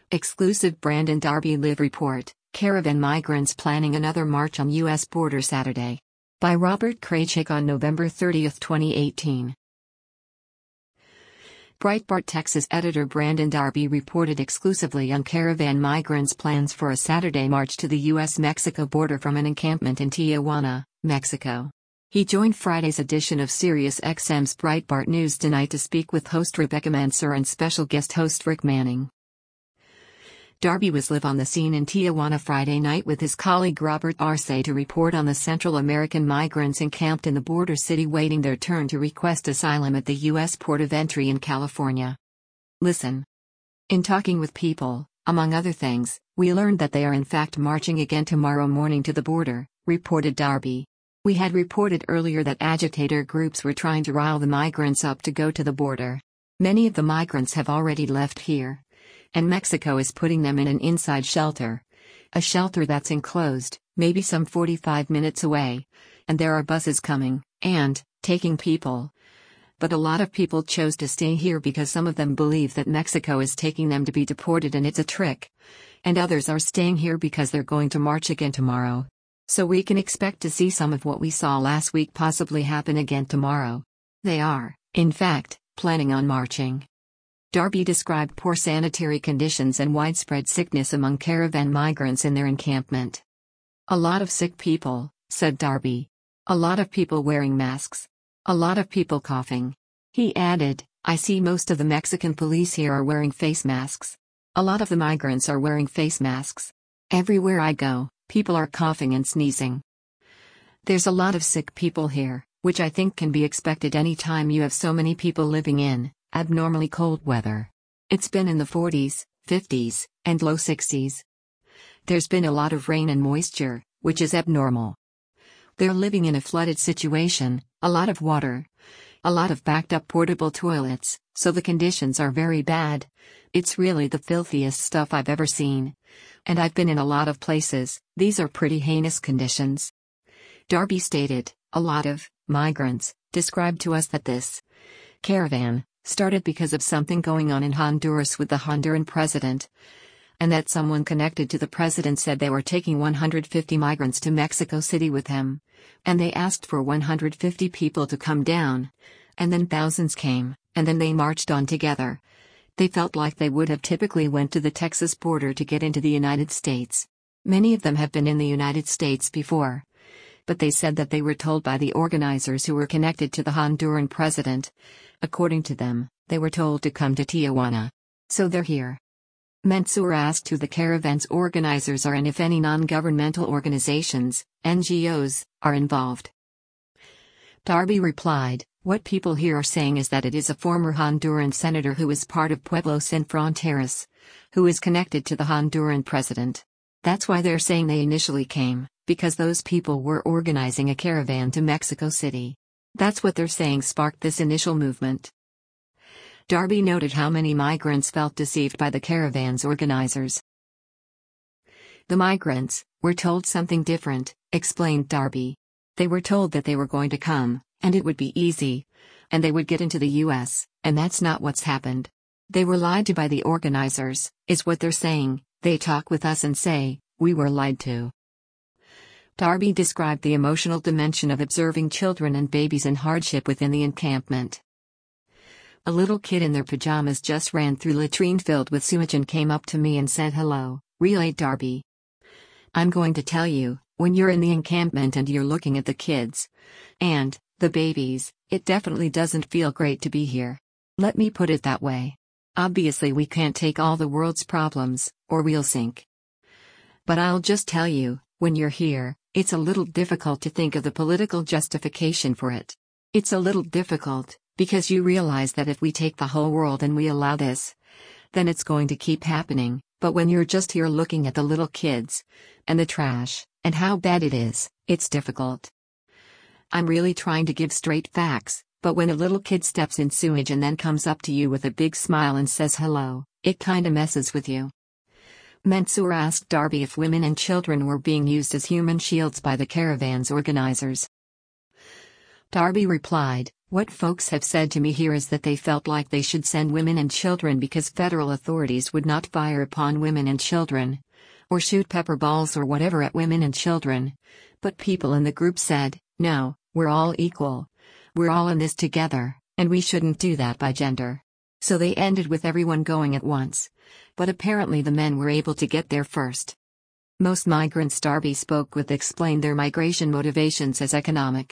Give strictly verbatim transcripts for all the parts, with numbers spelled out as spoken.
Exclusive Brandon Darby Live Report, Caravan Migrants Planning Another March on U S Border Saturday. By Robert Kraychik on November thirtieth, twenty eighteen. Breitbart Texas editor Brandon Darby reported exclusively on caravan migrants' plans for a Saturday march to the U S Mexico border from an encampment in Tijuana, Mexico. He joined Friday's edition of SiriusXM's Breitbart News Tonight to speak with host Rebecca Mansour and special guest host Rick Manning. Darby was live on the scene in Tijuana Friday night with his colleague Robert Arce to report on the Central American migrants encamped in the border city waiting their turn to request asylum at the U S port of entry in California. Listen. In talking with people, among other things, we learned that they are in fact marching again tomorrow morning to the border, reported Darby. We had reported earlier that agitator groups were trying to rile the migrants up to go to the border. Many of the migrants have already left here. And Mexico is putting them in an inside shelter. A shelter that's enclosed, maybe some forty-five minutes away. And there are buses coming, and, taking people. But a lot of people chose to stay here because some of them believe that Mexico is taking them to be deported and it's a trick. And others are staying here because they're going to march again tomorrow. So we can expect to see some of what we saw last week possibly happen again tomorrow. They are, in fact, planning on marching. Darby described poor sanitary conditions and widespread sickness among caravan migrants in their encampment. A lot of sick people, said Darby. A lot of people wearing masks. A lot of people coughing. He added, I see most of the Mexican police here are wearing face masks. A lot of the migrants are wearing face masks. Everywhere I go, people are coughing and sneezing. There's a lot of sick people here, which I think can be expected any time you have so many people living in abnormally cold weather. It's been in the forties, fifties, and low sixties. There's been a lot of rain and moisture, which is abnormal. They're living in a flooded situation, a lot of water, a lot of backed up portable toilets, so the conditions are very bad. It's really the filthiest stuff I've ever seen. And I've been in a lot of places, these are pretty heinous conditions. Darby stated, a lot of migrants described to us that this caravan started because of something going on in Honduras with the Honduran president, and that someone connected to the president said they were taking one hundred fifty migrants to Mexico City with him, and they asked for one hundred fifty people to come down, and then thousands came, and then they marched on together. They felt like they would have typically went to the Texas border to get into the United States. Many of them have been in the United States before. But they said that they were told by the organizers who were connected to the Honduran president. According to them, they were told to come to Tijuana. So they're here. Mansour asked who the caravan's organizers are and if any non-governmental organizations, N G Os, are involved. Darby replied, what people here are saying is that it is a former Honduran senator who is part of Pueblos Sin Fronteras, who is connected to the Honduran president. That's why they're saying they initially came, because those people were organizing a caravan to Mexico City. That's what they're saying sparked this initial movement. Darby noted how many migrants felt deceived by the caravan's organizers. The migrants were told something different, explained Darby. They were told that they were going to come, and it would be easy, and they would get into the U S, and that's not what's happened. They were lied to by the organizers, is what they're saying. They talk with us and say, we were lied to. Darby described the emotional dimension of observing children and babies in hardship within the encampment. A little kid in their pajamas just ran through latrine filled with sewage and came up to me and said hello, relayed Darby. I'm going to tell you, when you're in the encampment and you're looking at the kids and the babies, it definitely doesn't feel great to be here. Let me put it that way. Obviously we can't take all the world's problems, or we'll sink. But I'll just tell you, when you're here, it's a little difficult to think of the political justification for it. It's a little difficult, because you realize that if we take the whole world and we allow this, then it's going to keep happening. But when you're just here looking at the little kids, and the trash, and how bad it is, it's difficult. I'm really trying to give straight facts, but when a little kid steps in sewage and then comes up to you with a big smile and says hello, it kinda messes with you. Mansour asked Darby if women and children were being used as human shields by the caravan's organizers. Darby replied, What folks have said to me here is that they felt like they should send women and children because federal authorities would not fire upon women and children, or shoot pepper balls or whatever at women and children. But people in the group said, no, we're all equal. We're all in this together, and we shouldn't do that by gender. So they ended with everyone going at once. But apparently the men were able to get there first. Most migrants Darby spoke with explained their migration motivations as economic.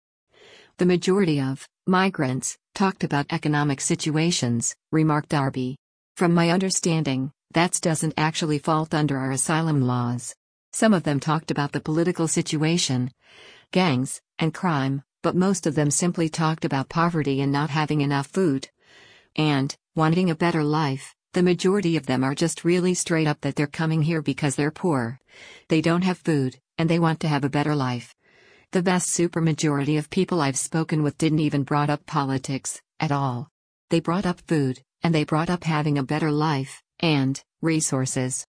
The majority of migrants talked about economic situations, remarked Darby. From my understanding, that doesn't actually fall under our asylum laws. Some of them talked about the political situation, gangs, and crime, but most of them simply talked about poverty and not having enough food. And, wanting a better life. The majority of them are just really straight up that they're coming here because they're poor. They don't have food, and they want to have a better life. The vast supermajority of people I've spoken with didn't even brought up politics, at all. They brought up food, and they brought up having a better life, and resources.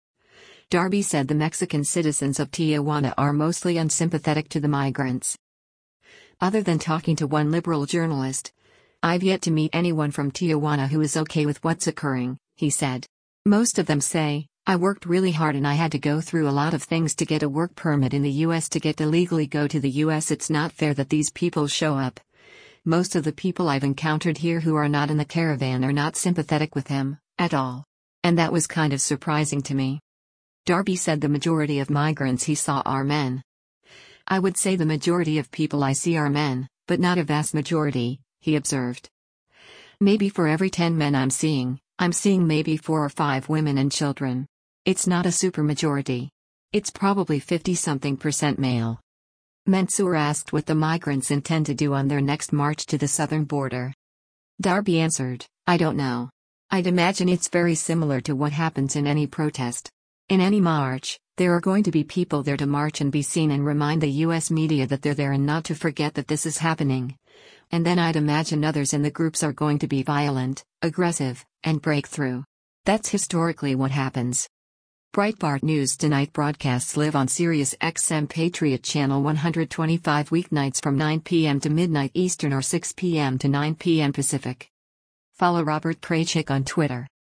Darby said the Mexican citizens of Tijuana are mostly unsympathetic to the migrants. Other than talking to one liberal journalist, I've yet to meet anyone from Tijuana who is okay with what's occurring, he said. Most of them say, I worked really hard and I had to go through a lot of things to get a work permit in the U S to get to legally go to the U S. It's not fair that these people show up. Most of the people I've encountered here who are not in the caravan are not sympathetic with him, at all. And that was kind of surprising to me. Darby said the majority of migrants he saw are men. I would say the majority of people I see are men, but not a vast majority, he observed. Maybe for every ten men I'm seeing, I'm seeing maybe four or five women and children. It's not a supermajority. It's probably fifty-something percent male. Mansour asked what the migrants intend to do on their next march to the southern border. Darby answered, I don't know. I'd imagine it's very similar to what happens in any protest. In any march, there are going to be people there to march and be seen and remind the U S media that they're there and not to forget that this is happening. And then I'd imagine others in the groups are going to be violent, aggressive, and break through. That's historically what happens. Breitbart News Tonight broadcasts live on Sirius X M Patriot Channel one twenty-five weeknights from nine p m to midnight Eastern or six p m to nine p m Pacific. Follow Robert Kraychik on Twitter.